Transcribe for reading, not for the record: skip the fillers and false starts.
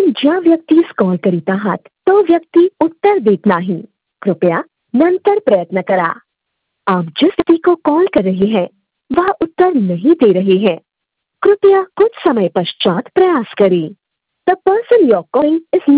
आपण ज्या व्यक्तीस कॉल करीत आहात तो व्यक्ती उत्तर देत नाही. कृपया नंतर प्रयत्न करा. आप जिस व्यक्ति को कॉल कर रहे हैं वह उत्तर नहीं दे रहे हैं. कृपया कुछ समय पश्चात प्रयास करें. The person you're calling is